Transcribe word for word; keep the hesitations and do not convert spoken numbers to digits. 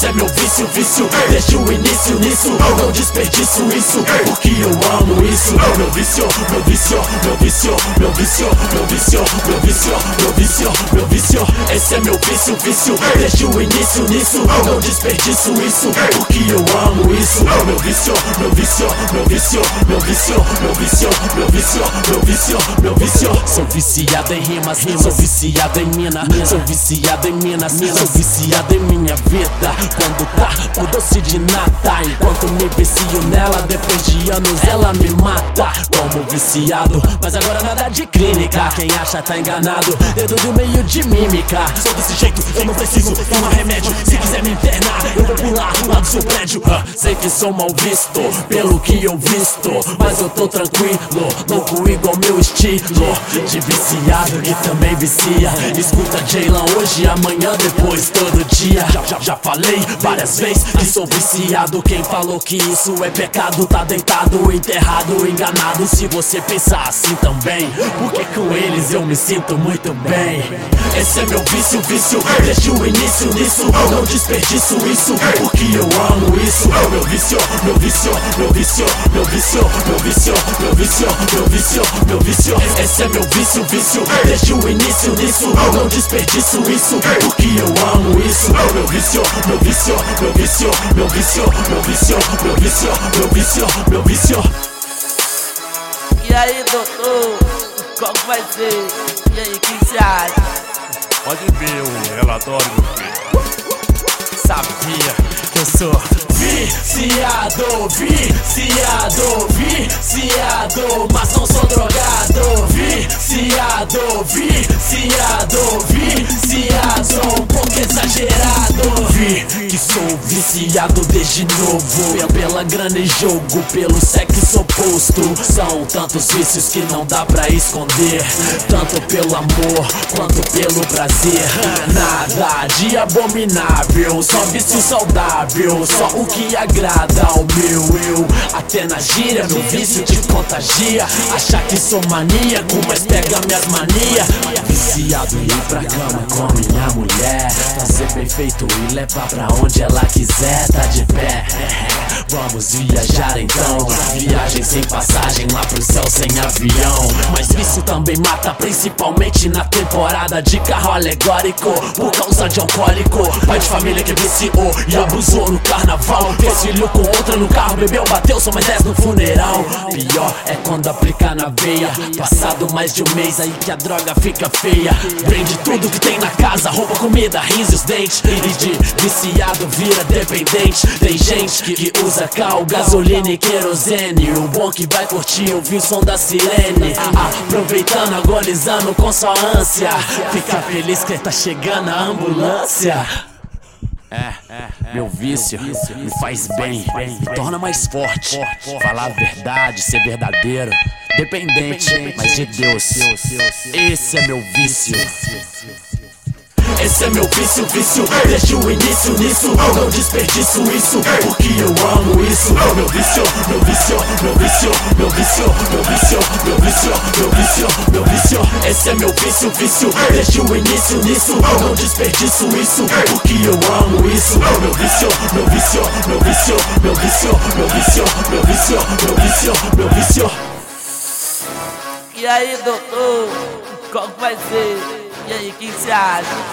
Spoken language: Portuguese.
Esse é meu vício, vício, desde o início nisso. Não desperdiço isso, porque eu amo isso. Meu vício, meu vício, meu vício, meu vício, meu vício, meu vício, meu vício, meu vício. Esse é meu vício, vício, desde o início nisso. Não desperdiço isso, porque eu amo isso. Meu vício, meu vício, meu vício, meu vício, meu vício, meu vício, meu vício, meu vício. Sou viciado em rimas, sou viciado em mina, sou viciado em minas, sou viciado em minha vida. Quando tá o doce de nata, enquanto me vicio nela, depois de anos ela me mata. Como viciado, mas agora nada de clínica. Quem acha tá enganado, dedo do meio de mímica. Sou desse jeito, eu não preciso tomar remédio. Se quiser me internar, eu vou pular lá do seu prédio. ah, Sei que sou mal visto, pelo que eu visto, mas eu tô tranquilo, louco igual meu estilo de viciado que também vicia. Escuta Jaylan hoje, amanhã, depois, todo dia. Já, já, já falei várias vezes que sou viciado. Quem falou que isso é pecado tá deitado, enterrado, enganado. Se você pensar assim também, porque com eles eu me sinto muito bem. Esse é meu vício, vício, desde o início nisso. Não desperdiço isso, porque eu amo isso. Meu vício, meu vício, meu vício, meu vício, meu vício, meu vício, meu vício, meu vício. Esse é meu vício, vício, desde o início nisso. Não desperdiço isso, porque eu amo isso. Meu vício, meu vício, meu vício, meu vício, meu vício, meu vício, meu vício, meu vício. E aí, doutor, qual que vai ser? E aí, o que você acha? Pode ver o relatório, meu filho. Sabia que eu sou viciado, viciado, viciado, mas não sou drogado. Viciado, viciado, viciado, um pouco exagerado. Vi que sou viciado desde novo, pela grana e jogo, pelo sexo oposto. São tantos vícios que não dá pra esconder, tanto pelo amor quanto pelo prazer. Nada de abominável, só vício saudável, só o que agrada ao meu eu. Até na gíria meu vício te contagia. Achar que sou maníaco, mas pega minhas manias. Viciado em ir pra cama com minha mulher, fazer bem feito e levar pra onde ela quiser. Tá de pé, vamos viajar então. Viagem sem passagem lá pro céu sem avião. Mas vício também mata, principalmente na temporada de carro alegórico, por causa de alcoólico. Pai de família que viciou e abusou no carnaval, fez filho com outra no carro, bebeu, bateu, só mais dez no funeral. Pior é quando aplica na veia, passado mais de um mês aí que a droga fica feia. Prende tudo que tem na casa, rouba comida, rins e os dentes, e de viciado vira dependente. Tem gente que, que usa cal, gasolina e querosene. O bom que vai curtir ouvir o som da sirene, aproveitando, agonizando com sua ânsia. Fica feliz que tá chegando a ambulância. É, meu vício me faz bem, me torna mais forte. Falar a verdade, ser verdadeiro, dependente, mas de Deus. Esse é meu vício. Esse é meu vício, vício, desde o início nisso. Não desperdiço isso, porque eu amo isso. Meu vício, meu vício, meu vício, meu vício, meu vício, meu vício, meu vício, meu vício. Esse é meu vício, vício, desde o início nisso. Não desperdiço isso, porque eu amo isso. Meu vício, meu vício, meu vício, meu vício, meu vício, meu vício, meu vício, meu vício. E aí, doutor, qual que vai ser? E aí, o que você acha?